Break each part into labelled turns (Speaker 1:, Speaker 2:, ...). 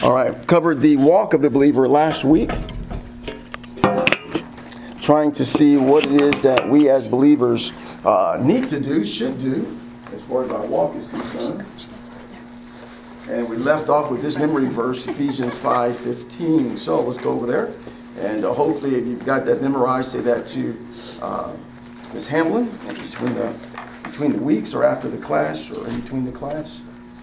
Speaker 1: All right, covered the walk of the believer last week, trying to see what it is that we as believers need to do, should do, as far as our walk is concerned. And we left off with this memory verse, Ephesians 5:15. So let's go over there. And hopefully, if you've got that memorized, say that to Ms. Hamlin between the weeks or after the class or in between the class.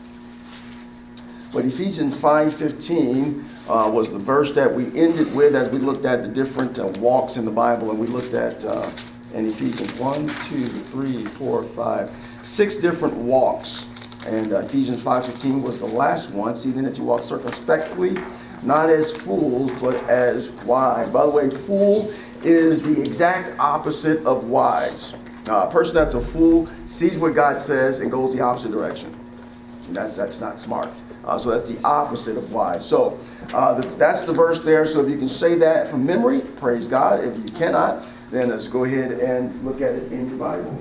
Speaker 1: But Ephesians 5:15 was the verse that we ended with as we looked at the different walks in the Bible. And we looked at in Ephesians 1, 2, 3, 4, 5, 6 different walks. And Ephesians 5:15 was the last one. See then that you walk circumspectly, not as fools, but as wise. By the way, fool is the exact opposite of wise. A person that's a fool sees what God says and goes the opposite direction. And that's not smart. So that's the opposite of wise. So that's the verse there. So if you can say that from memory, praise God. If you cannot, then let's go ahead and look at it in your Bible.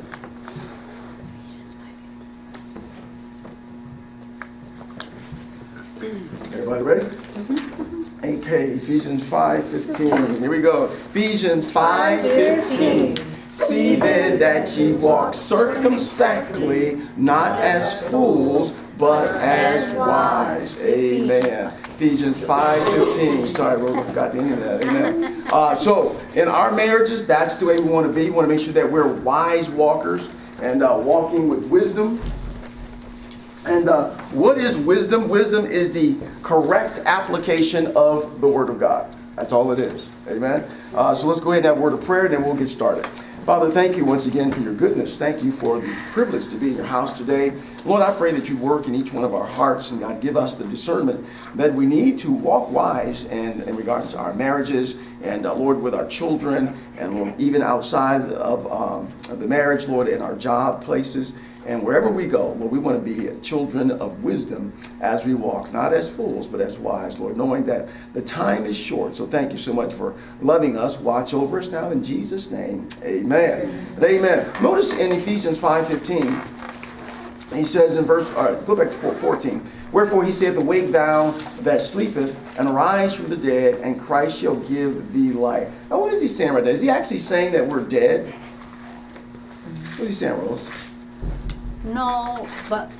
Speaker 1: Everybody ready? Okay, Ephesians 5:15. Here we go. Ephesians 5:15. See then that ye walk circumspectly, not as fools, but as wise. Amen. Ephesians 5:15. Sorry, Rose, I forgot the end of that. Amen. So in our marriages, that's the way we want to be. We want to make sure that we're wise walkers and walking with wisdom. And what is wisdom? Wisdom is the correct application of the Word of God. That's all it is. Amen. So let's go ahead and have a word of prayer, and then we'll get started. Father, thank you once again for your goodness. Thank you for the privilege to be in your house today. Lord, I pray that you work in each one of our hearts, and God, give us the discernment that we need to walk wise in regards to our marriages, and Lord, with our children, and Lord, even outside of the marriage, Lord, in our job places. And wherever we go, Lord, we want to be children of wisdom as we walk, not as fools, but as wise, Lord, knowing that the time is short. So thank you so much for loving us. Watch over us now in Jesus' name. Amen. And amen. Notice in Ephesians 5:15, he says in verse, go back to 14. Wherefore he saith, awake thou that sleepeth, and arise from the dead, and Christ shall give thee light. Now what is he saying right there? Is he actually saying that we're dead? What is he saying, Rose?
Speaker 2: No, but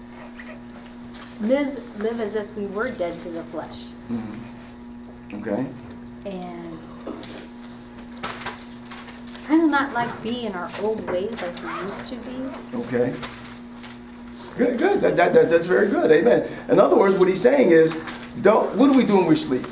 Speaker 2: live as if we were dead to the flesh.
Speaker 1: Mm-hmm. Okay.
Speaker 2: And kind of not like be in our old ways like we used to be.
Speaker 1: Okay. Good. That's very good. Amen. In other words, what he's saying is, what do we do when we sleep?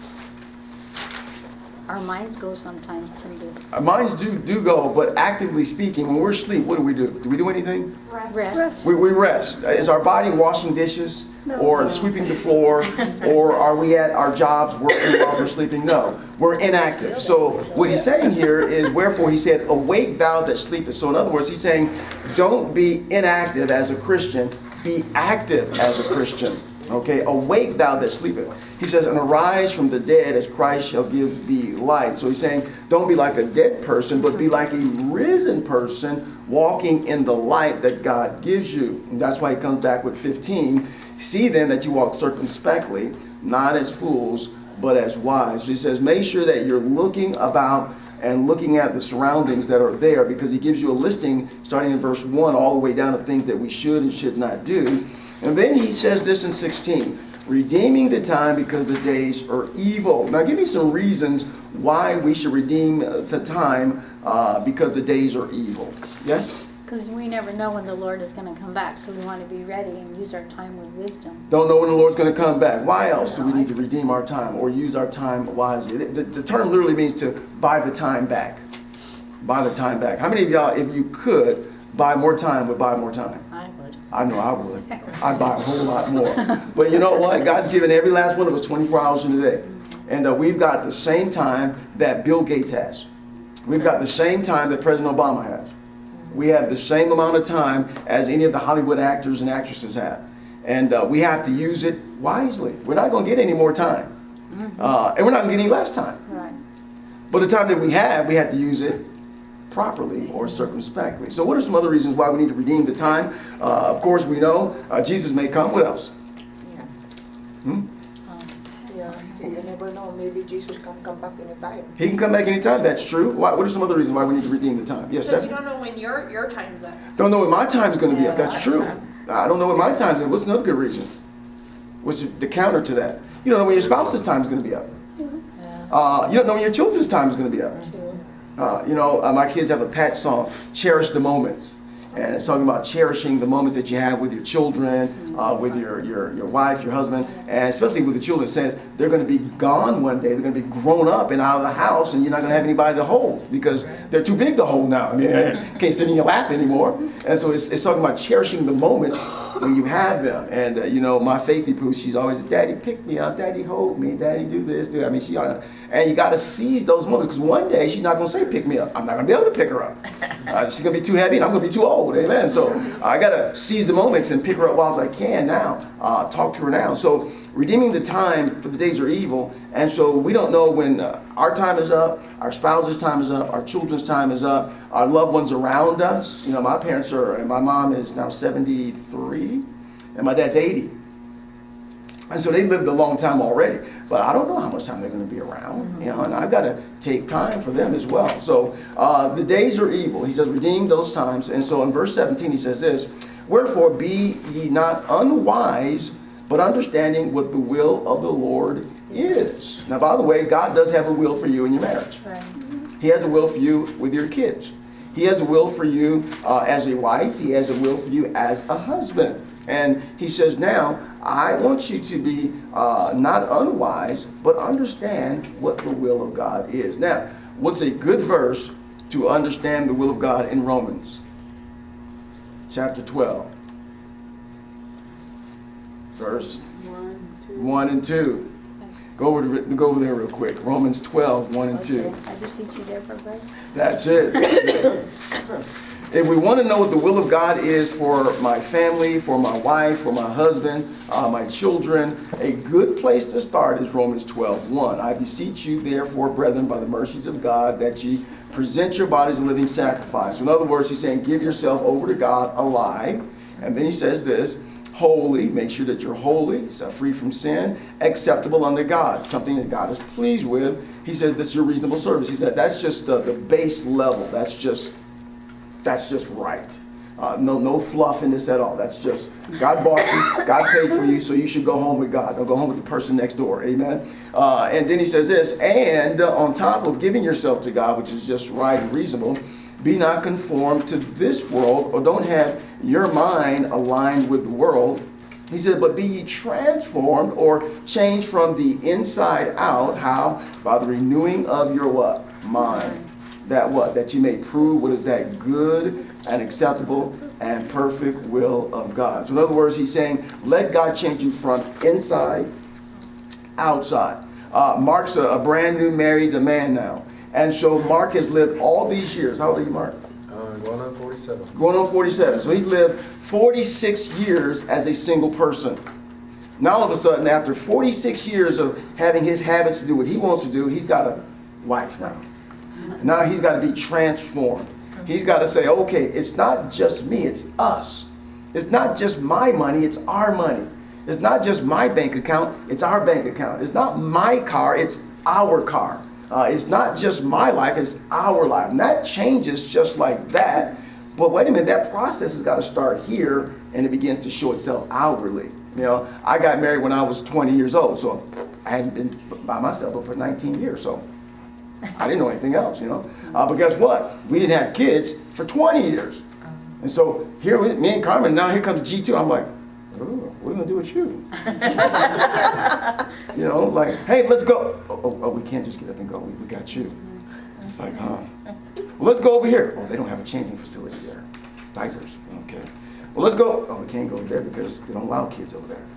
Speaker 2: Our minds go sometimes, Tim.
Speaker 1: Our minds do go, but actively speaking, when we're asleep, what do we do? Do we do anything?
Speaker 2: Rest.
Speaker 1: We rest. Is our body washing dishes? No. Or sweeping the floor? Or are we at our jobs working while we're sleeping? No. We're inactive. So what he's saying here is, wherefore he said, awake thou that sleepest. So in other words, he's saying, don't be inactive as a Christian. Be active as a Christian. Okay, awake thou that sleepeth. He says, and arise from the dead as Christ shall give thee light. So he's saying, don't be like a dead person, but be like a risen person walking in the light that God gives you. And that's why he comes back with 15. See then that you walk circumspectly, not as fools, but as wise. So he says, make sure that you're looking about and looking at the surroundings that are there, because he gives you a listing starting in verse 1 all the way down to things that we should and should not do. And then he says this in 16, redeeming the time because the days are evil. Now give me some reasons why we should redeem the time because the days are evil. Yes?
Speaker 2: Because we never know when the Lord is going to come back, so we want to be ready and use our time with wisdom.
Speaker 1: Don't know when the Lord's going to come back. Why else do we need to redeem our time or use our time wisely? The term literally means to buy the time back. Buy the time back. How many of y'all, if you could buy more time, would buy more time? I know I would. I'd buy a whole lot more. But you know what? God's given every last one of us 24 hours in a day. And we've got the same time that Bill Gates has. We've got the same time that President Obama has. We have the same amount of time as any of the Hollywood actors and actresses have. And we have to use it wisely. We're not going to get any more time. And we're not going to get any less time.
Speaker 2: Right.
Speaker 1: But the time that we have to use it properly or circumspectly. So what are some other reasons why we need to redeem the time? Of course, we know Jesus may come. What else?
Speaker 3: Yeah, you never know. Maybe Jesus can come back anytime.
Speaker 1: He can come back anytime. That's true. Why, what are some other reasons why we need to redeem the time? Yes,
Speaker 4: Because
Speaker 1: sir?
Speaker 4: you don't know when your time's up.
Speaker 1: Don't know when my time's going to be up.
Speaker 3: Yeah.
Speaker 1: That's true. I don't know when my time's going to be. What's another good reason? What's the counter to that? You don't know when your spouse's time is going to be up. You don't know when your children's time is going to be up. My kids have a patch song, Cherish the Moments. And it's talking about cherishing the moments that you have with your children, with your wife, your husband, and especially with the children. It says they're going to be gone one day. They're going to be grown up and out of the house, and you're not going to have anybody to hold because they're too big to hold now. I mean, can't sit in your lap anymore. And so it's talking about cherishing the moments when you have them. And my Faithy Pooh, she's always, Daddy, pick me up. Daddy, hold me. Daddy, do this. Do that. I mean, and you got to seize those moments because one day she's not going to say pick me up. I'm not going to be able to pick her up. She's going to be too heavy and I'm going to be too old. Amen. So I got to seize the moments and pick her up whilst I can now. Talk to her now. So redeeming the time, for the days are evil. And so we don't know when our time is up, our spouse's time is up, our children's time is up, our loved ones around us. My parents and my mom is now 73 and my dad's 80. And so they lived a long time already, but I don't know how much time they're going to be around, and I've got to take time for them as well. So the days are evil. He says, redeem those times. And so in verse 17, he says this, wherefore be ye not unwise, but understanding what the will of the Lord is. Now, by the way, God does have a will for you in your marriage.
Speaker 2: Right.
Speaker 1: He has a will for you with your kids. He has a will for you as a wife. He has a will for you as a husband. And he says, now, I want you to be not unwise, but understand what the will of God is. Now, what's a good verse to understand the will of God in Romans? Chapter 12. Verse 1 and 2. Go over there real quick. Romans 12, 1 and 2.
Speaker 2: I beseech you therefore, brother.
Speaker 1: That's it. If we want to know what the will of God is for my family, for my wife, for my husband, my children, a good place to start is Romans 12:1. I beseech you, therefore, brethren, by the mercies of God, that ye present your bodies a living sacrifice. So in other words, he's saying, give yourself over to God alive. And then he says this, holy, make sure that you're holy, set free from sin, acceptable unto God, something that God is pleased with. He said, this is your reasonable service. He said, that's just the base level. That's just right. No fluff in this at all. That's just, God bought you, God paid for you, so you should go home with God. Don't go home with the person next door. Amen. And then he says this, and on top of giving yourself to God, which is just right and reasonable, be not conformed to this world, or don't have your mind aligned with the world. He said, but be ye transformed or changed from the inside out. How? By the renewing of your what? Mind. That what? That you may prove what is that good and acceptable and perfect will of God. So in other words, he's saying, let God change you from inside, outside. Mark's a brand new married man now. And so Mark has lived all these years. How old are you, Mark?
Speaker 5: Going on 47.
Speaker 1: Going on 47. So he's lived 46 years as a single person. Now all of a sudden, after 46 years of having his habits to do what he wants to do, he's got a wife now. Now he's got to be transformed. He's got to say, okay, it's not just me, it's us. It's not just my money, it's our money. It's not just my bank account, it's our bank account. It's not my car, it's our car. It's not just my life, it's our life. And that changes just like that. But wait a minute, that process has got to start here, and it begins to show itself outwardly. I got married when I was 20 years old, so I hadn't been by myself for 19 years, so I didn't know anything else, But guess what? We didn't have kids for 20 years. And so here with me and Carmen, now here comes G2. I'm like, oh, what are we going to do with you? Like, hey, let's go. Oh, we can't just get up and go. We got you. It's like, huh? Well, let's go over here. Oh, they don't have a changing facility there. Diapers. Okay. Well, let's go. Oh, we can't go over there because they don't allow kids over there.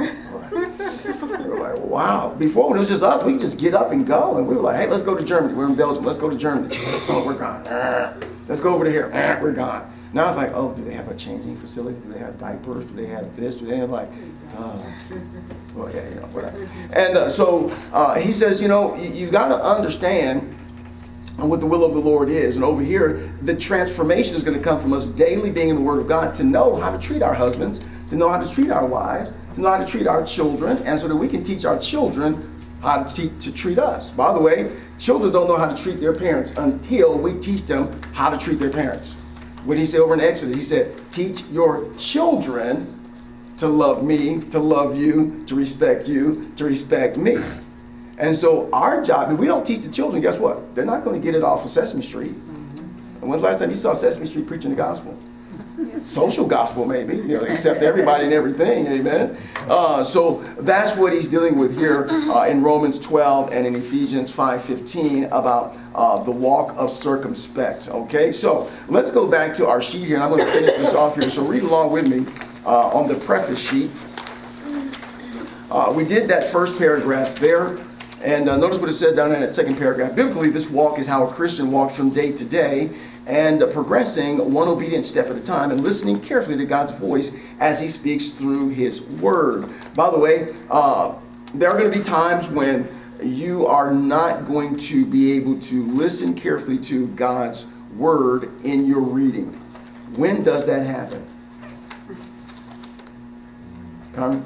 Speaker 1: We were like, wow. Before, when it was just us, we could just get up and go. And we were like, hey, let's go to Germany. We're in Belgium. Let's go to Germany. Oh, we're gone. Let's go over to here. We're gone. Now it's like, oh, do they have a changing facility? Do they have diapers? Do they have this? Do they have like, well, yeah, whatever. And so he says, you've got to understand what the will of the Lord is. And over here, the transformation is going to come from us daily being in the Word of God to know how to treat our husbands, to know how to treat our wives, to know how to treat our children, and so that we can teach our children how to treat us. By the way, children don't know how to treat their parents until we teach them how to treat their parents. What did he say over in Exodus? He said, teach your children to love me, to love you, to respect me. And so our job, if we don't teach the children, guess what? They're not going to get it off of Sesame Street. And when's the last time you saw Sesame Street preaching the gospel? Social gospel, maybe, accept everybody and everything, amen. So that's what he's dealing with here in Romans 12 and in Ephesians 5:15 about the walk of circumspect. Okay, so let's go back to our sheet here, and I'm going to finish this off here. So read along with me on the preface sheet. We did that first paragraph there. And notice what it says down in that second paragraph. Biblically, this walk is how a Christian walks from day to day and progressing one obedient step at a time and listening carefully to God's voice as he speaks through his word. By the way, there are going to be times when you are not going to be able to listen carefully to God's word in your reading. When does that happen? Carmen?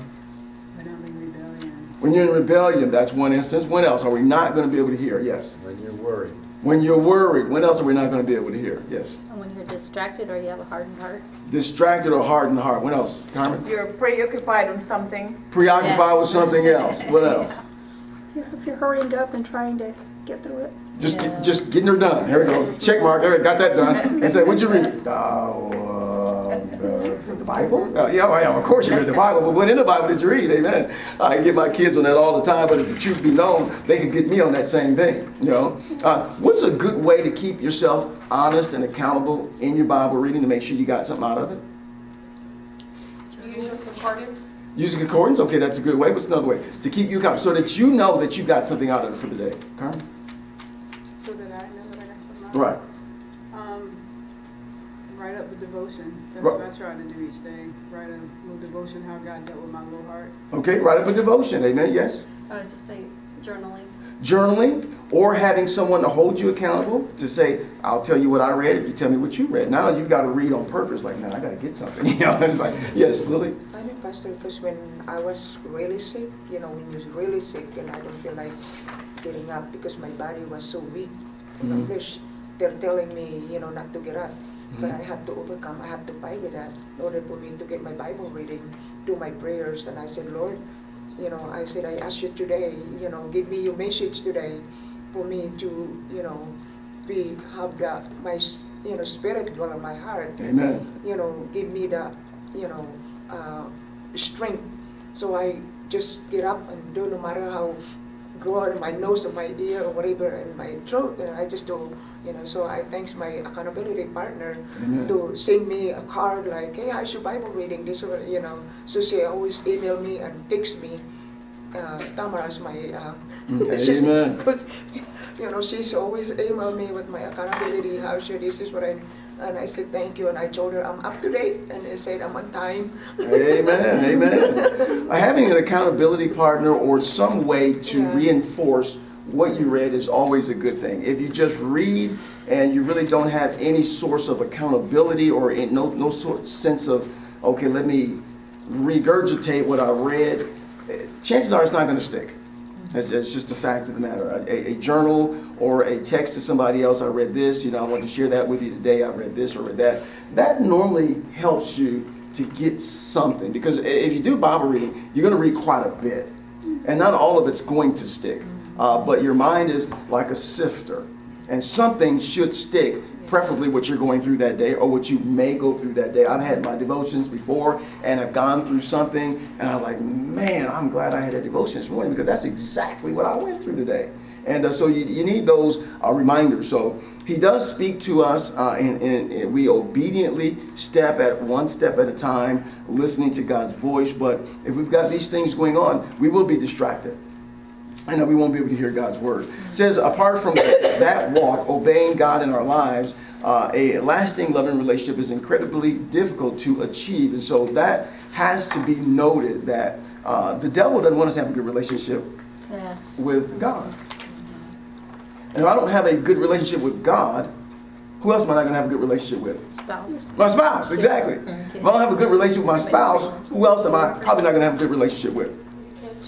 Speaker 1: When you're in rebellion, that's one instance. When else are we not going to be able to hear? Yes.
Speaker 5: When you're worried.
Speaker 1: When you're worried. When else are we not going to be able to hear? Yes.
Speaker 2: And when you're distracted or you have a hardened heart.
Speaker 1: Distracted or hardened heart. What else, Carmen?
Speaker 4: You're preoccupied with something.
Speaker 1: Preoccupied with something else. What else?
Speaker 6: If you're hurrying up and trying to get through it.
Speaker 1: Just getting her done. Here we go. Check mark. There, got that done. And say, what'd you read? The Bible? Yeah, of course you read the Bible, but what in the Bible did you read? Amen. I get my kids on that all the time, but if the truth be known, they could get me on that same thing. What's a good way to keep yourself honest and accountable in your Bible reading to make sure you got something out of it?
Speaker 4: Use your concordance.
Speaker 1: Using concordance? Okay, that's a good way. What's another way? To keep you accountable, so that you know that you got something out of it for the day. Carmen?
Speaker 7: So that I know that I got something out.
Speaker 1: Right.
Speaker 7: Write up a devotion. That's what I try to do each day. Write a little devotion, how God dealt with my little heart.
Speaker 1: Okay, write up a devotion. Amen. Yes?
Speaker 6: Just say journaling.
Speaker 1: Journaling, or having someone to hold you accountable to say, I'll tell you what I read if you tell me what you read. Now you've got to read on purpose. Like, I got to get something. It's like, yes, Lily?
Speaker 3: I know, Pastor, because when I was really sick, when you're really sick and I don't feel like getting up because my body was so weak in my flesh, they're telling me, not to get up. But I have to overcome, I have to fight with that in order for me to get my Bible reading, do my prayers. And I said, Lord, I ask you today, give me your message today for me to, have my, spirit dwell in my heart.
Speaker 1: Amen.
Speaker 3: Give me the, strength. So I just get up and do no matter how grow my nose or my ear or whatever in my throat, and I just do, so I thanks my accountability partner to send me a card like, hey, how's your Bible reading? This, so she always email me and text me. Tamara's my, because, she's always email me with my accountability, how's your, this is what and I said, thank you. And I told her I'm up to date. And I said, I'm on time.
Speaker 1: Amen. Amen. Having an accountability partner or some way to reinforce what you read is always a good thing. If you just read and you really don't have any source of accountability or no sort sense of, okay, let me regurgitate what I read, chances are it's not going to stick. It's just a fact of the matter. A journal or a text to somebody else, I read this, I want to share that with you today, I read this or read that. That normally helps you to get something, because if you do Bible reading, you're going to read quite a bit. And not all of it's going to stick. But your mind is like a sifter. And something should stick, preferably what you're going through that day or what you may go through that day. I've had my devotions before and I've gone through something and I'm like, man, I'm glad I had a devotion this morning because that's exactly what I went through today. And so you need those reminders. So he does speak to us and we obediently step one step at a time, listening to God's voice. But if we've got these things going on, we will be distracted. I know we won't be able to hear God's word. It says, apart from that walk, obeying God in our lives, a lasting loving relationship is incredibly difficult to achieve. And so that has to be noted, that the devil doesn't want us to have a good relationship with God. And if I don't have a good relationship with God, who else am I not going to have a good relationship with?
Speaker 2: Spouse.
Speaker 1: My spouse, exactly.
Speaker 2: Okay.
Speaker 1: If I don't have a good relationship with my spouse, who else am I probably not going to have a good relationship with?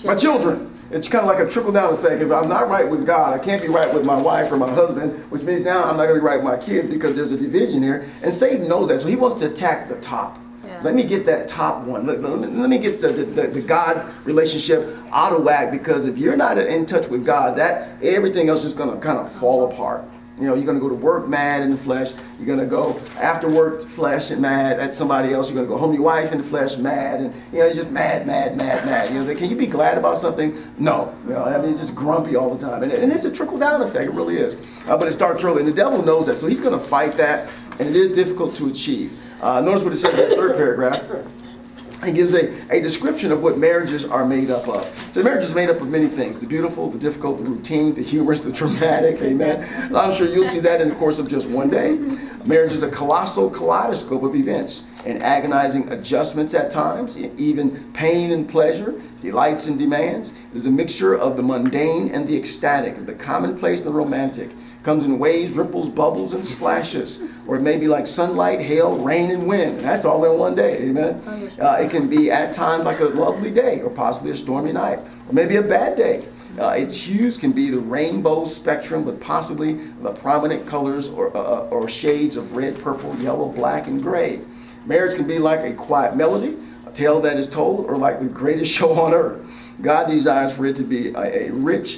Speaker 1: My children. It's kind of like a trickle-down effect. If I'm not right with God, I can't be right with my wife or my husband, which means now I'm not going to be right with my kids because there's a division here. And Satan knows that, so he wants to attack the top.
Speaker 2: Yeah.
Speaker 1: Let me get that top one. Let me get the God relationship out of whack, because if you're not in touch with God, that everything else is going to kind of fall apart. You know, you're going to go to work mad in the flesh. You're going to go after work flesh and mad at somebody else. You're going to go home to your wife in the flesh mad. And, you know, you're just mad. You know, can you be glad about something? No. You know, I mean, it's just grumpy all the time. And it's a trickle-down effect. It really is. But it starts early. And the devil knows that. So he's going to fight that. And it is difficult to achieve. Notice what it says in the third paragraph. He gives a description of what marriages are made up of. So marriage is made up of many things: the beautiful, the difficult, the routine, the humorous, the dramatic. Amen. And I'm sure you'll see that in the course of just one day. Marriage is a colossal kaleidoscope of events and agonizing adjustments at times, even pain and pleasure, delights and demands. It is a mixture of the mundane and the ecstatic, the commonplace and the romantic. Comes in waves, ripples, bubbles, and splashes. Or it may be like sunlight, hail, rain, and wind. And that's all in one day, amen? It can be at times like a lovely day, or possibly a stormy night, or maybe a bad day. Its hues can be the rainbow spectrum, but possibly the prominent colors or shades of red, purple, yellow, black, and gray. Marriage can be like a quiet melody, a tale that is told, or like the greatest show on earth. God desires for it to be a rich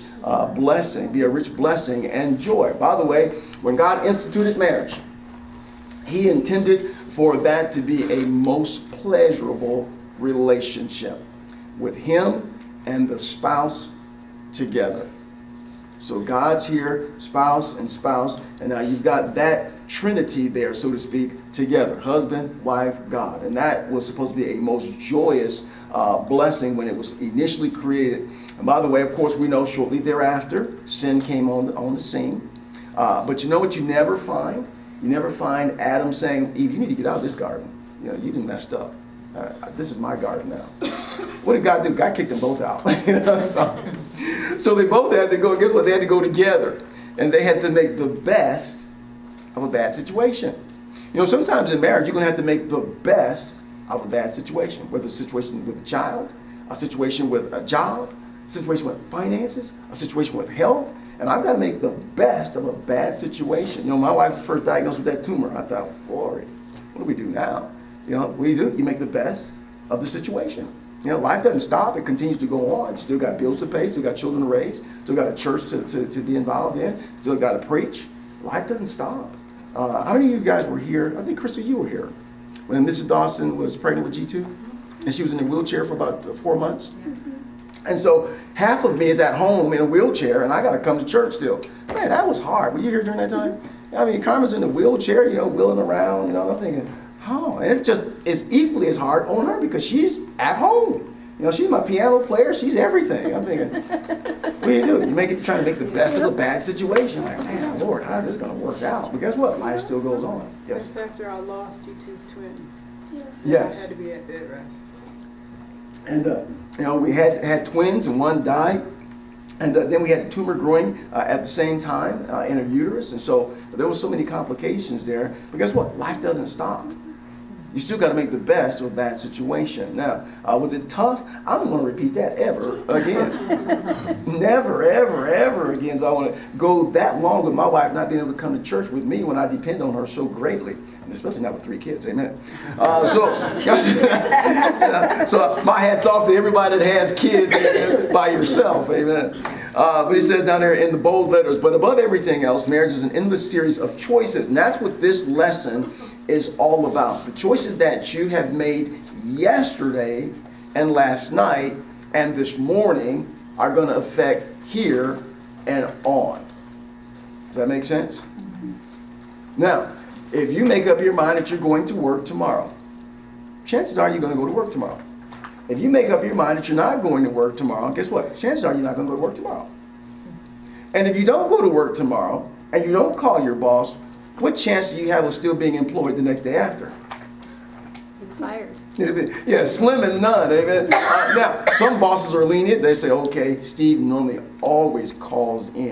Speaker 1: blessing and joy. By the way, when God instituted marriage, he intended for that to be a most pleasurable relationship with him and the spouse together. So God's here, spouse, and now you've got that Trinity there, so to speak, together. Husband, wife, God. And that was supposed to be a most joyous blessing when it was initially created. And by the way, of course, we know shortly thereafter, sin came on the scene. But you know what you never find? You never find Adam saying, Eve, you need to get out of this garden. You know, you done messed up. This is my garden now. What did God do? God kicked them both out. So they both had to go, guess what? They had to go together. And they had to make the best of a bad situation. You know, sometimes in marriage, you're going to have to make the best of a bad situation, whether it's a situation with a child, a situation with a job, a situation with finances, a situation with health. And I've got to make the best of a bad situation. You know, my wife was first diagnosed with that tumor. I thought, Lord, what do we do now? You know, what do? You make the best of the situation. You know, life doesn't stop. It continues to go on. You still got bills to pay, still got children to raise, still got a church to be involved in, still got to preach. Life doesn't stop. How many of you guys were here? I think, Crystal, you were here when Mrs. Dawson was pregnant with G2, and she was in a wheelchair for about 4 months. And so half of me is at home in a wheelchair, and I got to come to church still. Man, that was hard. Were you here during that time? I mean, Carmen's in a wheelchair, you know, wheeling around, you know. I'm thinking, oh, and it's equally as hard on her because she's at home. You know, she's my piano player. She's everything. I'm thinking, what do? You trying to make the best of a bad situation. Like, man, Lord, how is this going to work out? But guess what? Life still goes on. Yes.
Speaker 7: That's after I lost G2's twin.
Speaker 1: Yes.
Speaker 7: I had to be at bed rest.
Speaker 1: And, you know, we had twins and one died. And then we had a tumor growing at the same time in her uterus. And so there were so many complications there. But guess what? Life doesn't stop. You still got to make the best of a bad situation. Now, was it tough? I don't want to repeat that ever again. Never, ever, ever again do I want to go that long with my wife not being able to come to church with me when I depend on her so greatly. And especially not with 3 kids, amen. So my hat's off to everybody that has kids by yourself, amen. But he says down there in the bold letters, but above everything else, marriage is an endless series of choices. And that's what this lesson is all about. The choices that you have made yesterday and last night and this morning are going to affect here and on. Does that make sense? Mm-hmm. Now, if you make up your mind that you're going to work tomorrow, chances are you're going to go to work tomorrow. If you make up your mind that you're not going to work tomorrow, guess what? Chances are you're not going to go to work tomorrow. And if you don't go to work tomorrow and you don't call your boss, what chance do you have of still being employed the next day after?
Speaker 2: You're fired.
Speaker 1: Yeah, slim and none. Amen. Now, some bosses are lenient. They say, okay, Steve normally always calls in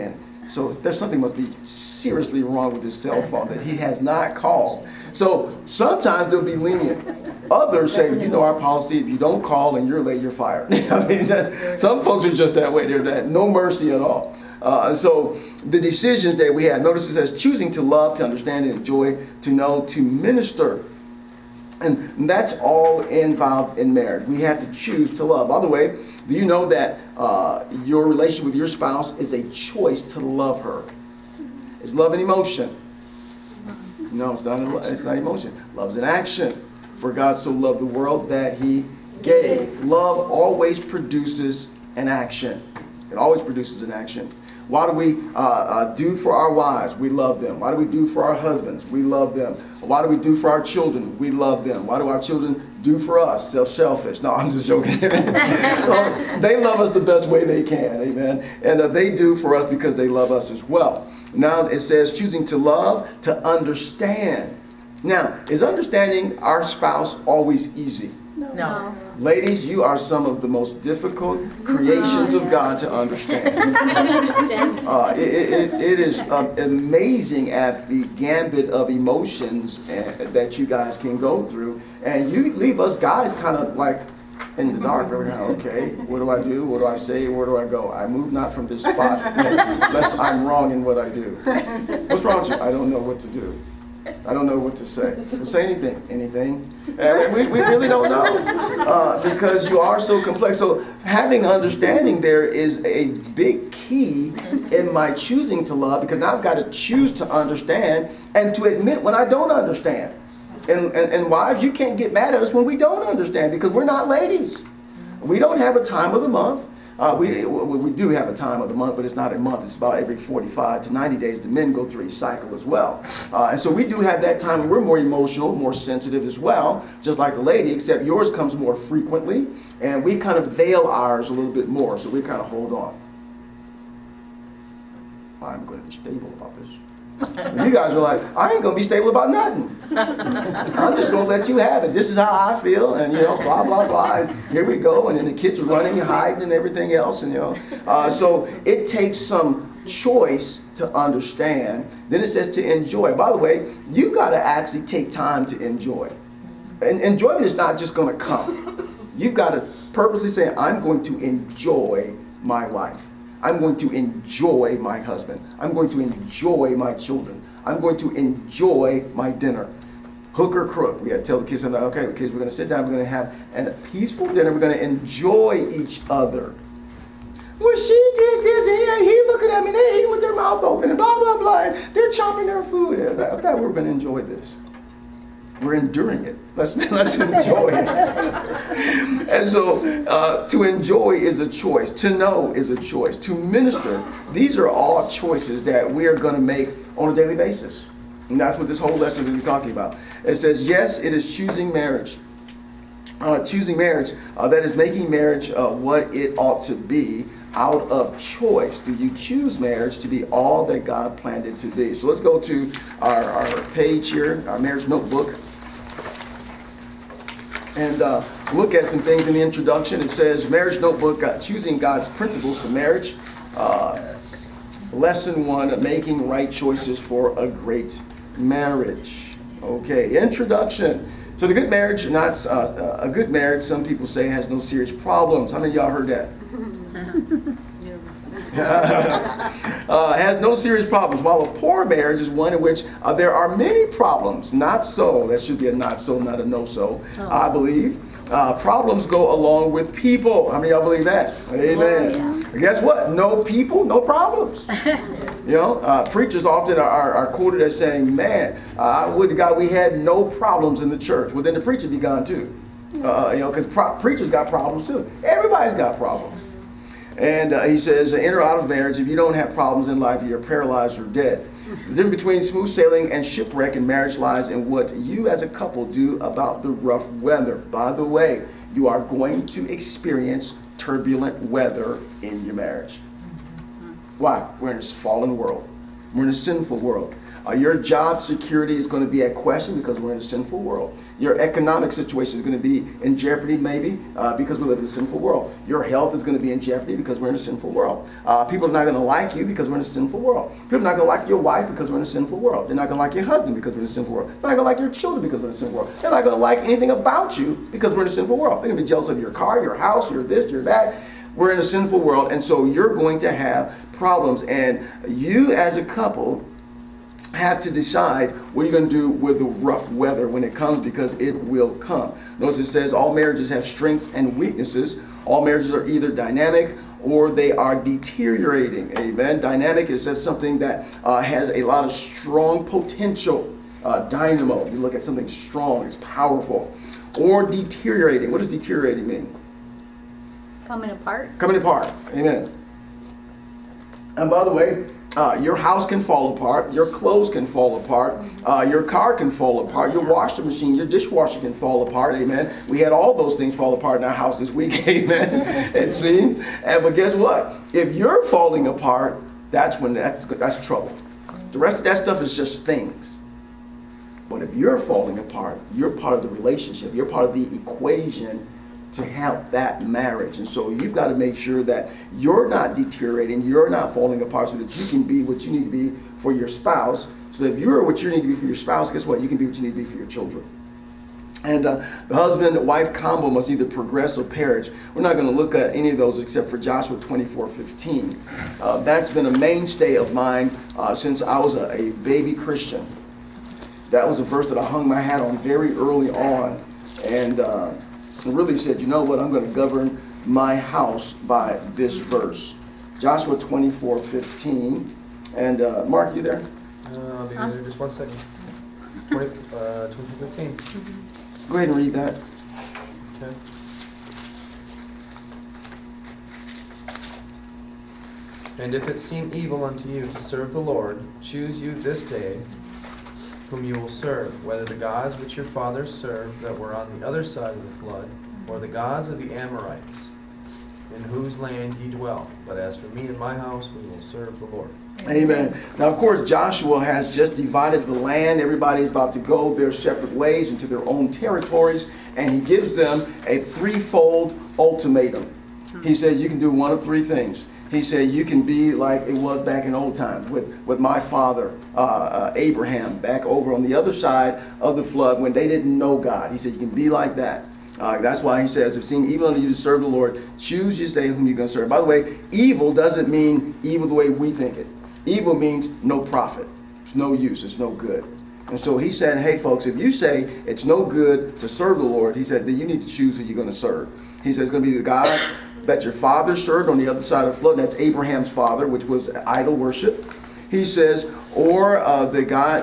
Speaker 1: So there's something must be seriously wrong with his cell phone that he has not called. So sometimes they'll be lenient. Others say, you know our policy, if you don't call and you're late, you're fired. I mean, some folks are just that way. They're that, no mercy at all. So the decisions that we have, notice it says choosing to love, to understand, and enjoy, to know, to minister. And that's all involved in marriage. We have to choose to love. By the way, do you know that your relationship with your spouse is a choice to love her? Is love an emotion? No, it's not emotion. Love's an action. For God so loved the world that he gave. Love always produces an action. It always produces an action. Why do we do for our wives? We love them. Why do we do for our husbands? We love them. Why do we do for our children? We love them. Why do our children do for us? Selfish. No, I'm just joking. They love us the best way they can. Amen. And they do for us because they love us as well. Now it says choosing to love, to understand. Now, is understanding our spouse always easy?
Speaker 4: No.
Speaker 1: Ladies, you are some of the most difficult creations of God to understand. It is amazing at the gambit of emotions that you guys can go through. And you leave us guys kind of like in the dark. Okay, what do I do? What do I say? Where do I go? I move not from this spot unless I'm wrong in what I do. What's wrong with you? I don't know what to do. I don't know what to say. Well, say anything. Anything. And we really don't know because you are so complex. So having understanding there is a big key in my choosing to love, because now I've got to choose to understand and to admit when I don't understand. And wives, you can't get mad at us when we don't understand, because we're not ladies. We don't have a time of the month. We do have a time of the month, but it's not a month. It's about every 45 to 90 days. The men go through a cycle as well. And so we do have that time when we're more emotional, more sensitive as well, just like the lady, except yours comes more frequently. And we kind of veil ours a little bit more. So we kind of hold on. I'm going to be stable about this. And you guys are like, I ain't going to be stable about nothing. I'm just going to let you have it. This is how I feel, and, blah, blah, blah. And here we go. And then the kids are running and hiding and everything else. And, so it takes some choice to understand. Then it says to enjoy. By the way, you got to actually take time to enjoy. And enjoyment is not just going to come. You've got to purposely say, I'm going to enjoy my wife. I'm going to enjoy my husband. I'm going to enjoy my children. I'm going to enjoy my dinner. Hook or crook. We had to tell the kids, okay, kids, we're going to sit down. We're going to have a peaceful dinner. We're going to enjoy each other. Well, she did this, and he looking at me, and they eating with their mouth open, and blah, blah, blah. And they're chomping their food. I thought we were going to enjoy this. We're enduring it. Let's enjoy it. And so to enjoy is a choice. To know is a choice. To minister, these are all choices that we are going to make on a daily basis. And that's what this whole lesson is talking about. It says, yes, it is choosing marriage. Choosing marriage, that is making marriage what it ought to be out of choice. Do you choose marriage to be all that God planned it to be? So let's go to our page here, our marriage notebook, and look at some things in the introduction. It says, marriage notebook, choosing God's principles for marriage. Lesson 1, making right choices for a great marriage. Okay, introduction. So the good marriage, not a good marriage, some people say has no serious problems. How many of y'all heard that? Has no serious problems. While a poor marriage is one in which there are many problems. Not so. That should be a not so, not a no so, I believe. Problems go along with people. How many of y'all believe that? Amen. Yeah. Guess what? No people, no problems. Preachers often are quoted as saying, man, would to God we had no problems in the church. Well, then the preacher be gone too. Because preachers got problems too. Everybody's got problems. And he says, in or out of marriage, if you don't have problems in life, you're paralyzed or dead. The difference between smooth sailing and shipwreck in marriage lies in what you as a couple do about the rough weather. By the way, you are going to experience turbulent weather in your marriage. Why? We're in this fallen world. We're in a sinful world. Your job security is going to be at question because we're in a sinful world. Your economic situation is going to be in jeopardy maybe because we live in a sinful world. Your health is going to be in jeopardy because we're in a sinful world. People are not going to like you because we're in a sinful world. People are not going to like your wife because we're in a sinful world. They're not going to like your husband because we're in a sinful world. They're not going to like your children because we're in a sinful world. They're not going to like anything about you because we're in a sinful world. They're going to be jealous of your car, your house, your this, your that. We're in a sinful world, and so you're going to have problems. And you as a couple have to decide what you're going to do with the rough weather when it comes, because it will come. Notice it says all marriages have strengths and weaknesses. All marriages are either dynamic or they are deteriorating. Amen. Dynamic is just something that has a lot of strong potential. Dynamo. You look at something strong, it's powerful. Or deteriorating. What does deteriorating mean?
Speaker 2: Coming apart.
Speaker 1: Coming apart. Amen. And by the way, your house can fall apart, your clothes can fall apart, your car can fall apart, your washing machine, your dishwasher can fall apart, amen. We had all those things fall apart in our house this week, amen, it seems. But guess what? If you're falling apart, that's trouble. The rest of that stuff is just things. But if you're falling apart, you're part of the relationship, you're part of the equation to help that marriage. And so you've got to make sure that you're not deteriorating, you're not falling apart, so that you can be what you need to be for your spouse. So if you're what you need to be for your spouse, guess what? You can be what you need to be for your children. And the husband-wife combo must either progress or perish. We're not going to look at any of those except for Joshua 24:15. That's been a mainstay of mine since I was a baby Christian. That was a verse that I hung my hat on very early on. And really said, you know what, I'm going to govern my house by this verse. Joshua 24:15. And Mark, you there?
Speaker 5: I'll be there just 1 second. 24:15.
Speaker 1: Go ahead and read that.
Speaker 5: Okay. And if it seem evil unto you to serve the Lord, choose you this day whom you will serve, whether the gods which your fathers served that were on the other side of the flood, or the gods of the Amorites, in whose land ye dwell. But as for me and my house, we will serve the Lord.
Speaker 1: Amen. Now, of course, Joshua has just divided the land. Everybody's about to go their separate ways into their own territories, and he gives them a threefold ultimatum. He said, you can do one of three things. He said, you can be like it was back in old times with my father, Abraham, back over on the other side of the flood when they didn't know God. He said, you can be like that. That's why he says, if it seems evil unto you to serve the Lord, choose this day whom you're going to serve. By the way, evil doesn't mean evil the way we think it. Evil means no profit. It's no use. It's no good. And so he said, hey, folks, if you say it's no good to serve the Lord, he said, then you need to choose who you're going to serve. He says it's going to be the God that your father served on the other side of the flood. And that's Abraham's father, which was idol worship. He says, or the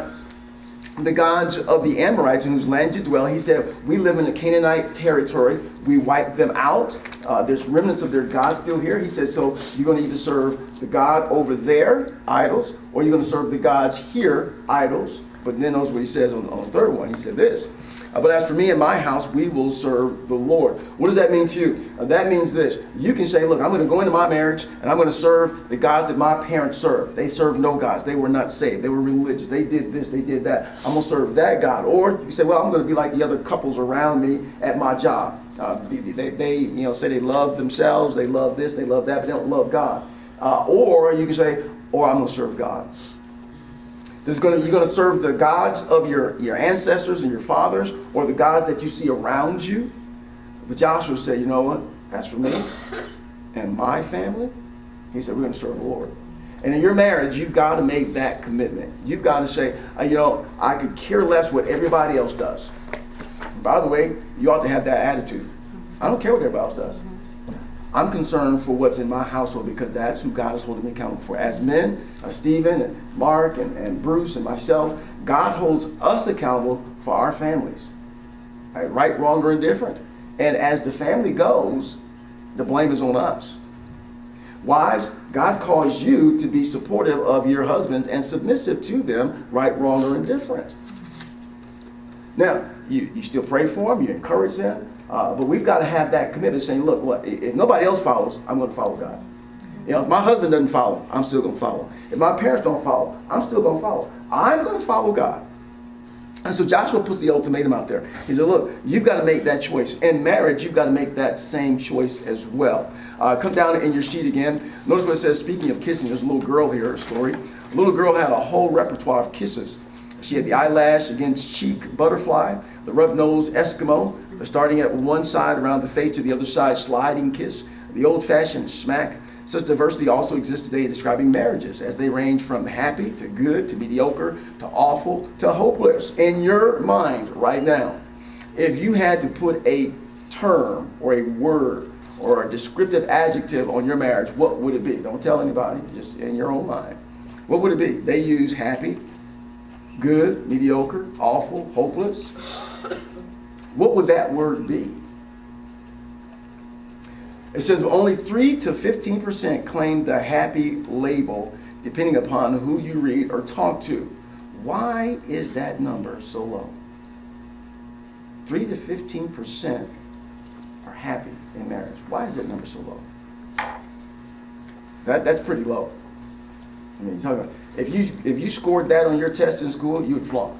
Speaker 1: gods of the Amorites in whose land you dwell. He said, we live in the Canaanite territory. We wiped them out. There's remnants of their gods still here. He said, so you're going to either serve the God over there, idols, or you're going to serve the gods here, idols. But then notice what he says on the third one. He said this, but as for me and my house, we will serve the Lord. What does that mean to you? That means this. You can say, look, I'm going to go into my marriage and I'm going to serve the gods that my parents served. They served no gods. They were not saved. They were religious. They did this. They did that. I'm going to serve that God. Or you can say, well, I'm going to be like the other couples around me at my job. They say they love themselves. They love this. They love that. But they don't love God. Or you can say, or I'm going to serve God. You're going to serve the gods of your ancestors and your fathers, or the gods that you see around you. But Joshua said, you know what? As for me and my family, he said, we're going to serve the Lord. And in your marriage, you've got to make that commitment. You've got to say, I could care less what everybody else does. By the way, you ought to have that attitude. I don't care what everybody else does. I'm concerned for what's in my household because that's who God is holding me accountable for. As men, Stephen and Mark and Bruce and myself, God holds us accountable for our families. Right, wrong, or indifferent. And as the family goes, the blame is on us. Wives, God calls you to be supportive of your husbands and submissive to them, right, wrong, or indifferent. Now, you still pray for them, you encourage them, but we've got to have that commitment saying, look, if nobody else follows, I'm going to follow God. You know, if my husband doesn't follow, I'm still going to follow. If my parents don't follow, I'm still going to follow. I'm going to follow God. And so Joshua puts the ultimatum out there. He said, look, you've got to make that choice. In marriage, you've got to make that same choice as well. Come down in your sheet again. Notice what it says, speaking of kissing, there's a little girl here, her story. A little girl had a whole repertoire of kisses. She had the eyelash against cheek butterfly, the rub nose Eskimo, the starting at one side around the face to the other side sliding kiss, the old-fashioned smack. Such diversity also exists today in describing marriages, as they range from happy to good to mediocre to awful to hopeless. In your mind right now, if you had to put a term or a word or a descriptive adjective on your marriage, what would it be? Don't tell anybody, just in your own mind. What would it be? They use happy, good, mediocre, awful, hopeless. What would that word be? It says only 3 to 15% claim the happy label, depending upon who you read or talk to. Why is that number so low? 3 to 15% are happy in marriage. Why is that number so low? That's pretty low. I mean, you're talking about if you scored that on your test in school, you would flunk.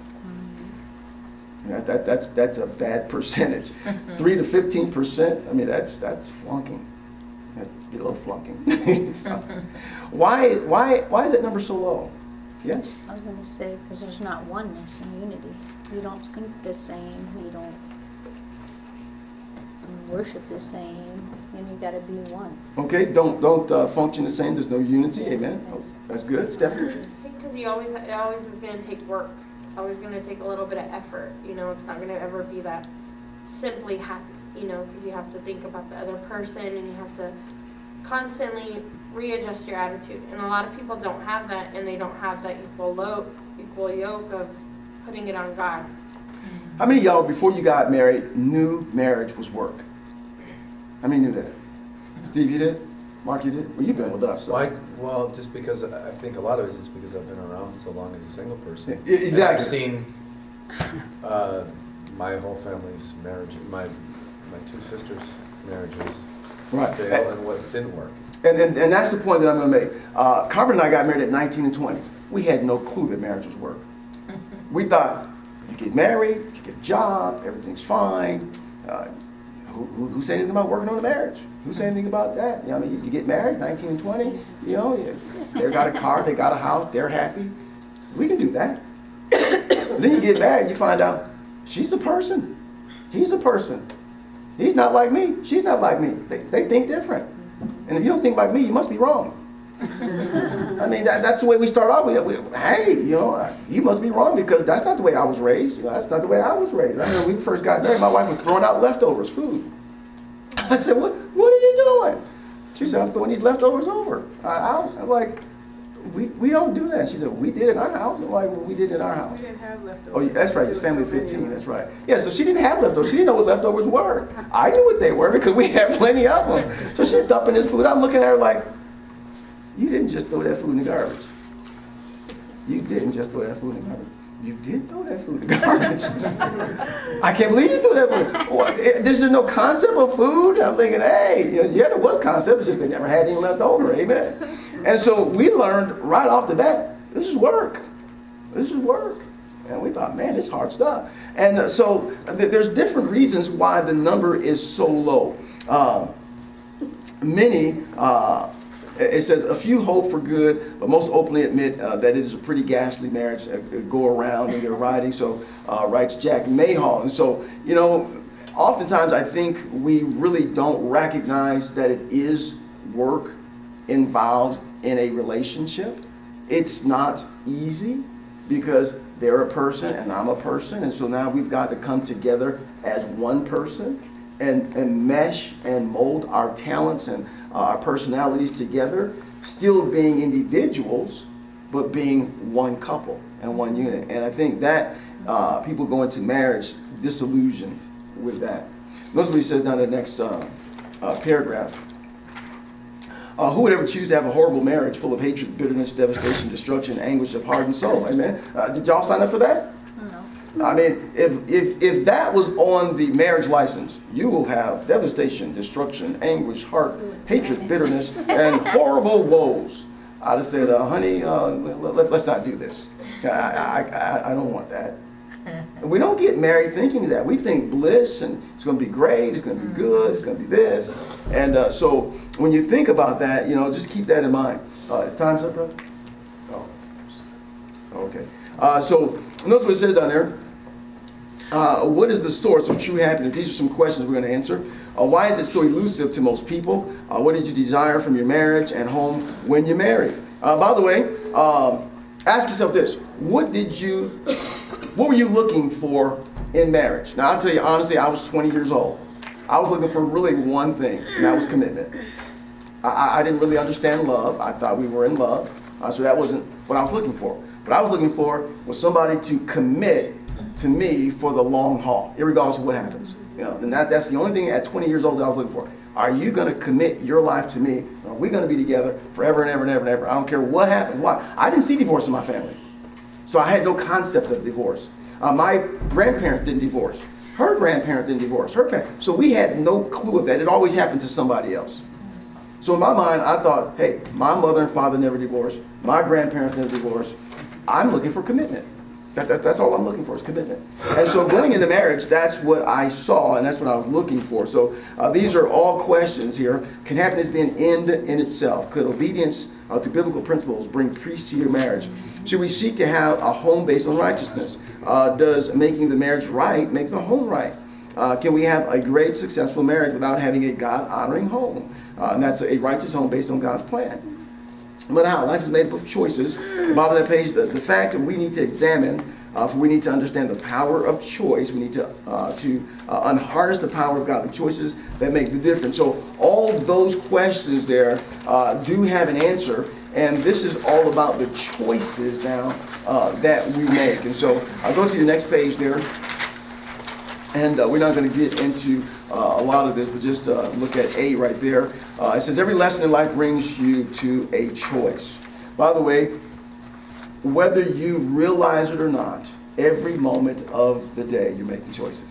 Speaker 1: That's a bad percentage. 3 to 15%. I mean, that's flunking. That'd be a little flunking. Why is that number so low? Yes.
Speaker 2: I was going to say because there's not oneness and unity. You don't think the same. You don't worship the same. And you got to be one.
Speaker 1: Okay. Don't function the same. There's no unity. Amen. Oh, that's good, Stephanie.
Speaker 4: Because it always is going to take work. It's always going to take a little bit of effort. You know, it's not going to ever be that simply happy. You know, because you have to think about the other person and you have to constantly readjust your attitude. And a lot of people don't have that, and they don't have that equal yoke of putting it on God.
Speaker 1: How many of y'all, before you got married, knew marriage was work? How many knew that? Steve, you did? Mark, you did? Well, you've been with us. So.
Speaker 5: Well, just because I think a lot of it is because I've been around so long as a single person.
Speaker 1: Exactly.
Speaker 5: And I've seen my whole family's marriage, my two sisters' marriages fail and what didn't work.
Speaker 1: And that's the point that I'm going to make. Carver and I got married at 19 and 20. We had no clue that marriage was work. We thought, you get married, you get a job, everything's fine. Who said anything about working on a marriage? Who said anything about that? You know, I mean, you get married, 19 and 20, you know, they got a car, they got a house, they're happy. We can do that. Then you get married, you find out she's a person. He's a person. He's not like me. She's not like me. They think different. And if you don't think like me, you must be wrong. I mean, that's the way we start off. Hey, you know, you must be wrong because that's not the way I was raised. You know, that's not the way I was raised. I remember when we first got married, my wife was throwing out leftovers, food. I said, what are you doing? She said, I'm throwing these leftovers over. I'm like, we don't do that. She said, we did it in our house. I'm like, well, we did it in our house.
Speaker 7: We didn't have leftovers.
Speaker 1: Oh, that's right. It's family of 15. That's right. Yeah, so she didn't have leftovers. She didn't know what leftovers were. I knew what they were because we had plenty of them. So she's dumping this food. I'm looking at her like, you didn't just throw that food in the garbage. You didn't just throw that food in the garbage. You did throw that food in the garbage. I can't believe you threw that food. What? There's no concept of food. I'm thinking, hey, yeah, there was concept. It's just they never had any left over. Amen. And so we learned right off the bat, this is work. This is work. And we thought, man, this is hard stuff. And so there's different reasons why the number is so low. It says a few hope for good, but most openly admit that it is a pretty ghastly marriage. Go around in their writing. So writes Jack Mayhall. And so, you know, oftentimes I think we really don't recognize that it is work involved in a relationship. It's not easy because they're a person and I'm a person. And so now we've got to come together as one person and mesh and mold our talents and our personalities together, still being individuals, but being one couple and one unit. And I think that people go into marriage disillusioned with that. Notice what he says down in the next paragraph. Who would ever choose to have a horrible marriage full of hatred, bitterness, devastation, destruction, anguish of heart and soul? Amen. Did y'all sign up for that? I mean, if that was on the marriage license, you will have devastation, destruction, anguish, heart, hatred, bitterness, and horrible woes. I'd have said, honey, let's not do this. I don't want that. We don't get married thinking that. We think bliss, and it's going to be great, it's going to be good, it's going to be this. And so when you think about that, just keep that in mind. Is time's up, brother? Oh, okay. So notice what it says down there. What is the source of true happiness? These are some questions we're going to answer. Why is it so elusive to most people? What did you desire from your marriage and home when you married? By the way, ask yourself this. What were you looking for in marriage? Now, I'll tell you honestly, I was 20 years old. I was looking for really one thing, and that was commitment. I didn't really understand love. I thought we were in love. So that wasn't what I was looking for. What I was looking for was somebody to commit to me for the long haul, irregardless of what happens. And that's the only thing at 20 years old that I was looking for. Are you going to commit your life to me? Are we going to be together forever and ever and ever and ever? I don't care what happens. Why? I didn't see divorce in my family. So I had no concept of divorce. My grandparents didn't divorce. Her grandparents didn't divorce. Her family. So we had no clue of that. It always happened to somebody else. So in my mind, I thought, hey, my mother and father never divorced. My grandparents never divorced. I'm looking for commitment. That's all I'm looking for is commitment. And so going into marriage, that's what I saw and that's what I was looking for. So these are all questions here. Can happiness be an end in itself? Could obedience to biblical principles bring peace to your marriage? Should we seek to have a home based on righteousness? Does making the marriage right make the home right? Can we have a great, successful marriage without having a God-honoring home? And that's a righteous home based on God's plan. But how? Life is made up of choices. Bottom of that page, the fact that we need to examine, we need to understand the power of choice. We need to unharness the power of God, the choices that make the difference. So all those questions there do have an answer. And this is all about the choices now that we make. And so I'll go to the next page there. And we're not going to get into a lot of this, but just look at A right there. It says, every lesson in life brings you to a choice. By the way, whether you realize it or not, every moment of the day you're making choices.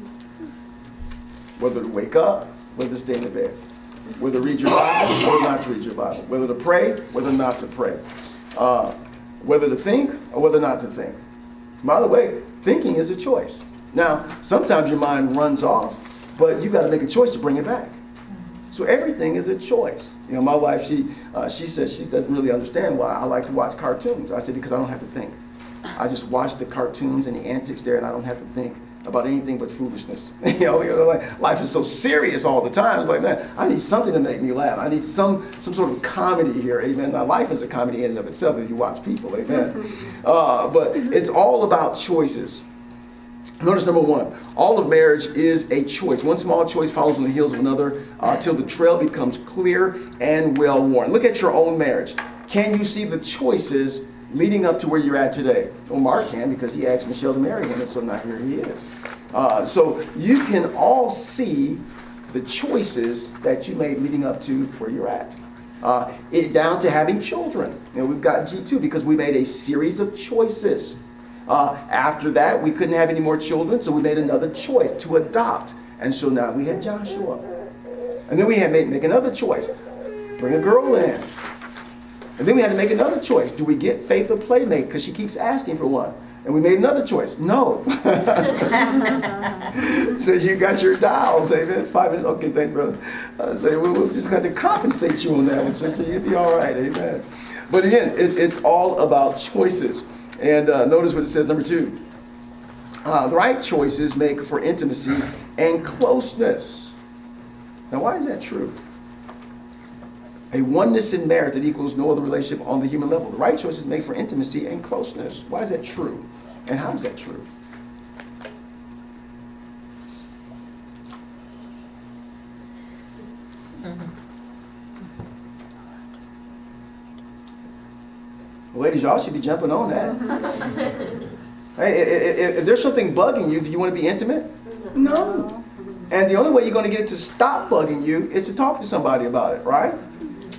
Speaker 1: Whether to wake up, whether to stay in the bed. Whether to read your Bible, whether not to read your Bible. Whether to pray, whether not to pray. Whether to think or whether not to think. By the way, thinking is a choice. Now, sometimes your mind runs off, but you got to make a choice to bring it back. So everything is a choice. My wife, she says she doesn't really understand why I like to watch cartoons. I said, because I don't have to think. I just watch the cartoons and the antics there, and I don't have to think about anything but foolishness. Like, life is so serious all the time. It's like, man, I need something to make me laugh. I need some sort of comedy here, amen. Now, life is a comedy in and of itself if you watch people, amen. But it's all about choices. Notice number one, all of marriage is a choice. One small choice follows on the heels of another till the trail becomes clear and well worn. Look at your own marriage. Can you see the choices leading up to where you're at today? Well, Mark can, because he asked Michelle to marry him, and so now here he is. So you can all see the choices that you made leading up to where you're at. Down to having children. We've got G2 because we made a series of choices. After that, we couldn't have any more children, so we made another choice to adopt. And so now we had Joshua. And then we had to make another choice. Bring a girl in. And then we had to make another choice. Do we get Faith a playmate? Because she keeps asking for one. And we made another choice. No. So you got your dials, amen. 5 minutes. Okay, thank you, brother. So we'll just got to compensate you on that one, sister. You'll be all right, amen. But again, it's all about choices. And notice what it says, number 2. The right choices make for intimacy and closeness. Now, why is that true? A oneness in marriage that equals no other relationship on the human level. The right choices make for intimacy and closeness. Why is that true? And how is that true? Ladies, y'all should be jumping on that. Hey, if there's something bugging you, do you want to be intimate? No. And the only way you're going to get it to stop bugging you is to talk to somebody about it, right?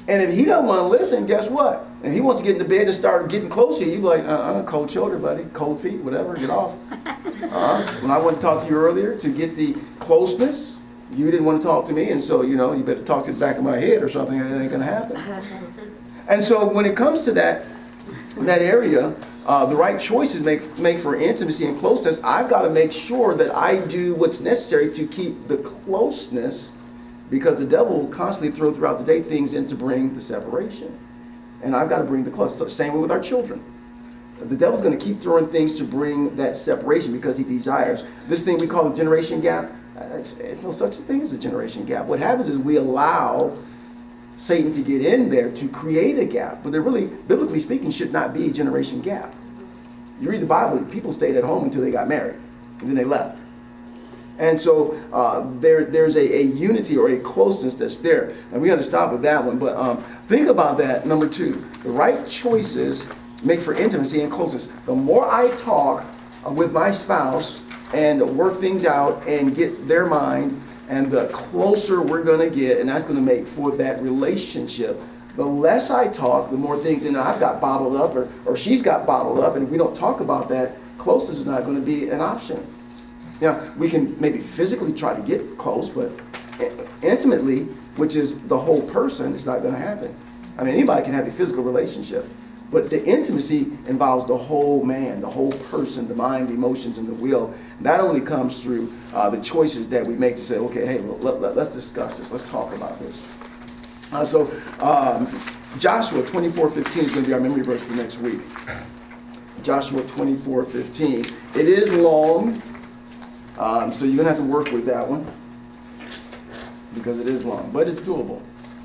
Speaker 1: And if he doesn't want to listen, guess what? And he wants to get into bed and start getting close to you, you're like, cold shoulder, buddy, cold feet, whatever, get off. When I went to talk to you earlier to get the closeness, you didn't want to talk to me, and so, you better talk to the back of my head or something, and it ain't going to happen. And so when it comes to that area, the right choices make for intimacy and closeness. I've got to make sure that I do what's necessary to keep the closeness, because the devil will constantly throw throughout the day things in to bring the separation. And I've got to bring the closeness. So same way with our children. The devil's going to keep throwing things to bring that separation because he desires. This thing we call the generation gap, it's no such a thing as a generation gap. What happens is we allow Satan to get in there to create a gap. But there really, biblically speaking, should not be a generation gap. You read the Bible, people stayed at home until they got married. And then they left. And so there's a unity or a closeness that's there. And we got to stop with that one. But think about that, number 2. The right choices make for intimacy and closeness. The more I talk with my spouse and work things out and get their mind, and the closer we're going to get, and that's going to make for that relationship. The less I talk, the more things, and I've got bottled up, or she's got bottled up, and if we don't talk about that, closeness is not going to be an option. We can maybe physically try to get close, but intimately, which is the whole person, it's not going to happen. I mean, anybody can have a physical relationship, but the intimacy involves the whole man, the whole person, the mind, the emotions, and the will. That only comes through the choices that we make to say, okay, hey, let's discuss this. Let's talk about this. Joshua 24:15 is going to be our memory verse for next week. Joshua 24:15. It is long, so you're going to have to work with that one because it is long, but it's doable.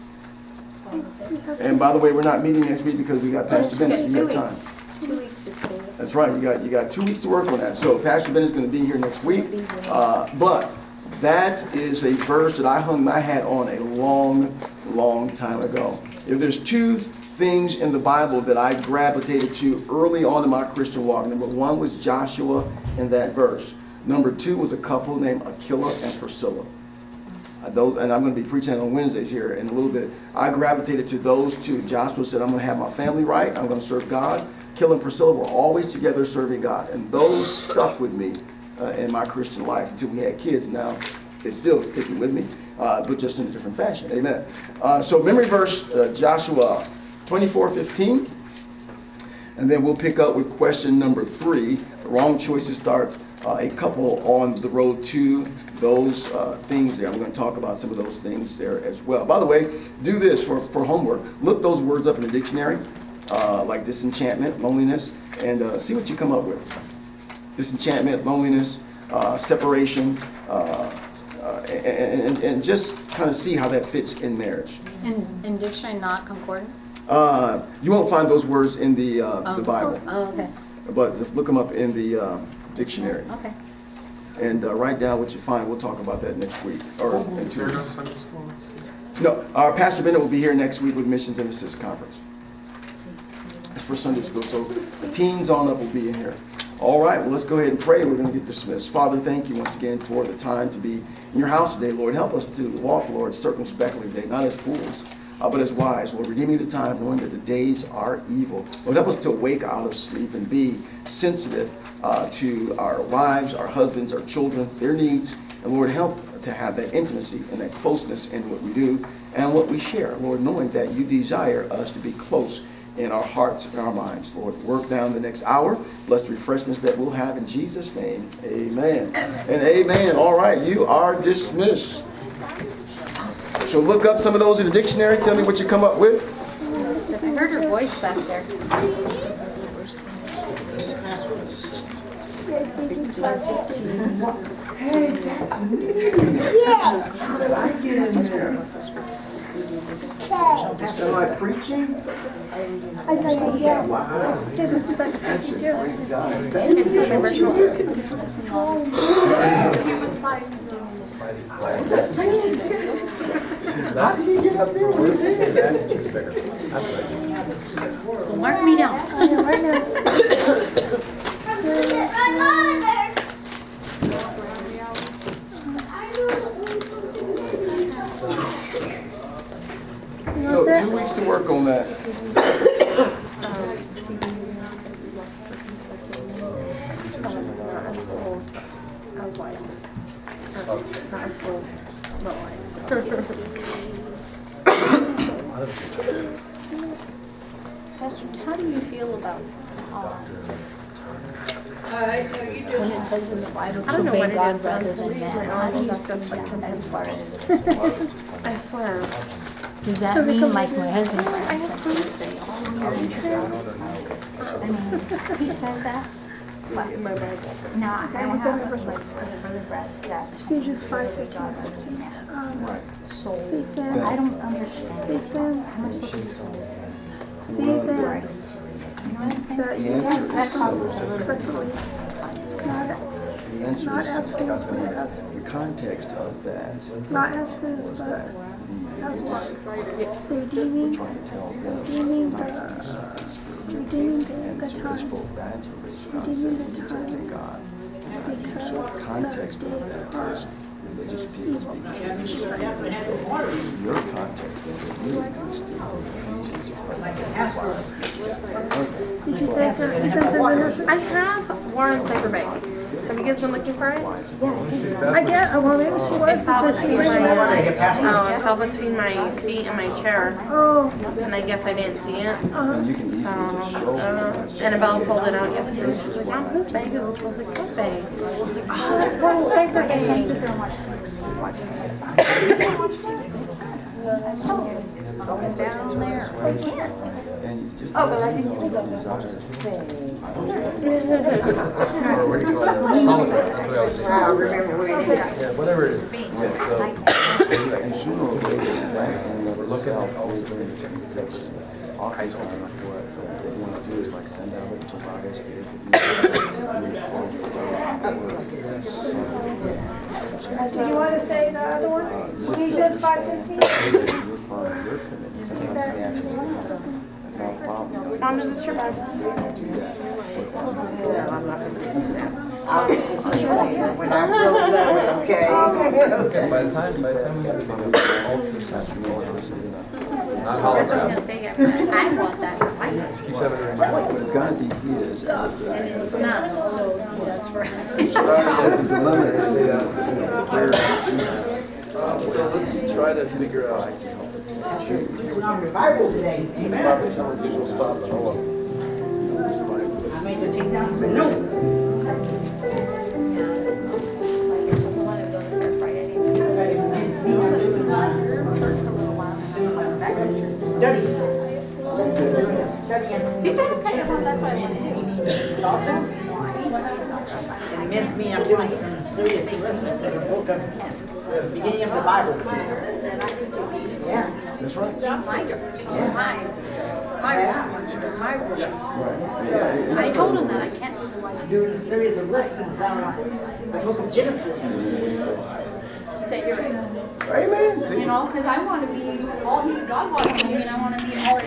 Speaker 1: And by the way, we're not meeting next week because we got Pastor Bennett. You got time.
Speaker 2: 2 weeks to stay.
Speaker 1: That's right. You got 2 weeks to work on that. So Pastor Bennett's going to be here next week. But that is a verse that I hung my hat on a long time ago. If there's 2 things in the Bible that I gravitated to early on in my Christian walk, number 1 was Joshua and that verse. Number 2 was a couple named Aquila and Priscilla. And I'm going to be preaching on Wednesdays here in a little bit. I gravitated to those 2. Joshua said, I'm going to have my family right. I'm going to serve God. Aquila and Priscilla were always together serving God. And those stuck with me in my Christian life until we had kids. Now, it's still sticking with me, but just in a different fashion. Amen. So memory verse, Joshua 24:15. And then we'll pick up with question number 3. The wrong choices start a couple on the road to those things there. I'm going to talk about some of those things there as well. By the way, do this for homework. Look those words up in the dictionary, like disenchantment, loneliness, and see what you come up with. Disenchantment, loneliness, separation, and just kind of see how that fits in marriage.
Speaker 2: In dictionary, not concordance?
Speaker 1: You won't find those words in the Bible.
Speaker 2: Oh, okay.
Speaker 1: But just look them up in the dictionary.
Speaker 2: Okay.
Speaker 1: And write down what you find. We'll talk about that next week. Or in 2 weeks. No, our Pastor Bennett will be here next week with Missions and Assist Conference. It's for Sunday school, so the teens on up will be in here. All right, well, let's go ahead and pray. We're going to get dismissed. Father, thank you once again for the time to be in your house today, Lord. Help us to walk, Lord, circumspectly today, not as fools, but as wise. Lord, redeem me the time, knowing that the days are evil. Lord, help us to wake out of sleep and be sensitive to our wives, our husbands, our children, their needs. And Lord, help to have that intimacy and that closeness in what we do and what we share. Lord, knowing that you desire us to be close in our hearts and our minds. Lord, work down the next hour. Bless the refreshments that we'll have in Jesus' name. Amen. And amen. All right, you are dismissed. So look up some of those in the dictionary. Tell me what you come up with.
Speaker 2: I heard her voice back there.
Speaker 1: Am I preaching? Wow. How did you get up there with
Speaker 2: So mark me down.
Speaker 1: So 2 weeks to to work on that.
Speaker 4: As wise. Not as full, but wise.
Speaker 2: Pastor, how do you feel about when it says in the Bible
Speaker 4: I
Speaker 2: to
Speaker 4: don't know
Speaker 2: obey
Speaker 4: what it
Speaker 2: God
Speaker 4: is,
Speaker 2: rather than man? How do you see that as far as,
Speaker 4: I swear.
Speaker 2: does that mean like my husband, for instance, will say, oh, you're in trouble? I mean, he says that? But, no, I don't have it, like, Brother Brad's dad.
Speaker 6: Ephesians 5:15-16.
Speaker 2: So,
Speaker 6: See then,
Speaker 2: I don't understand.
Speaker 6: see then,
Speaker 2: How am I supposed to be so this?
Speaker 6: see then, that you
Speaker 1: answer
Speaker 6: have
Speaker 1: is
Speaker 6: accomplished quickly,
Speaker 1: The answer
Speaker 6: not
Speaker 1: is
Speaker 6: as fools, but as
Speaker 1: the context of that.
Speaker 6: not as fools,
Speaker 1: is
Speaker 6: but
Speaker 1: that
Speaker 6: as wise,
Speaker 1: we're
Speaker 6: redeeming
Speaker 1: trying to tell them
Speaker 6: redeeming the
Speaker 1: and so they
Speaker 6: times,
Speaker 1: spoke back to Rich
Speaker 6: redeeming the
Speaker 1: concept of
Speaker 6: times,
Speaker 1: God.
Speaker 6: because
Speaker 1: So the
Speaker 6: the
Speaker 1: context of
Speaker 6: days
Speaker 1: that
Speaker 6: are
Speaker 1: is religious people speaking to your context of the really still
Speaker 6: Did you take her defensive ministry?
Speaker 4: I have Warren Cyberbank. Have you guys been looking for it?
Speaker 6: I get, well, maybe she was
Speaker 4: It fell
Speaker 6: because she
Speaker 4: between
Speaker 6: was
Speaker 4: it fell between my seat and my chair,
Speaker 6: Oh,
Speaker 4: and I guess I didn't see it.
Speaker 1: And you can easily just show
Speaker 4: Annabelle pulled it out yesterday. She's like, Mom, whose bag is this? I was like, what bag? I was like, oh, that's Warren
Speaker 2: I can't
Speaker 4: Cyberbank.
Speaker 2: sit there and watch TV. She's watching something. Down there. I can't.
Speaker 1: and you just
Speaker 3: but I think he doesn't.
Speaker 5: Or what do you call it? Politics, that's what I was saying.
Speaker 3: I remember where it is.
Speaker 5: Yeah, whatever it is. Yeah, so,
Speaker 1: and sooner or later that and
Speaker 5: we're looking at all
Speaker 1: always
Speaker 5: these
Speaker 1: going
Speaker 5: things.
Speaker 1: to our high school like what, so what they want to do is like send out to bias kids.
Speaker 6: so you want to say the other one? Ephesians 5:15?
Speaker 1: You're fine, you're committed. Sometimes the actions are not a problem.
Speaker 4: Mom, is this your bag?
Speaker 3: I'm not going to do that. I'll get this later when I feel that, okay?
Speaker 5: Okay, by the time we have to do the altars, not
Speaker 2: That's what I was
Speaker 5: holograph.
Speaker 2: gonna say, yeah. I want that, it's mine.
Speaker 5: Just keeps having it
Speaker 1: But it's gotta be his.
Speaker 2: And it's not, so see, that's where.
Speaker 5: Sorry, the dilemma is so let's try to figure out.
Speaker 3: Bible today.
Speaker 5: It's probably someone's usual spot, but hold on.
Speaker 3: I made you take down some notes.
Speaker 2: Like, if you wanna go to Fair Friday, church for a little while, and I'm like, back to church.
Speaker 3: Study.
Speaker 2: He said, okay, well, that's what I want to do.
Speaker 3: It's awesome. And it meant to me I'm doing some serious listening for the book of the beginning of the Bible.
Speaker 2: Then I need to be.
Speaker 3: Yeah.
Speaker 1: That's right.
Speaker 2: My responsibility, my role.
Speaker 1: Right.
Speaker 2: I told him that I can't do the wife.
Speaker 3: Doing a series of lessons on the book of Genesis.
Speaker 2: Say you're right.
Speaker 1: Amen. See?
Speaker 2: You know, because I want to be all God wants me to be, and I want to be all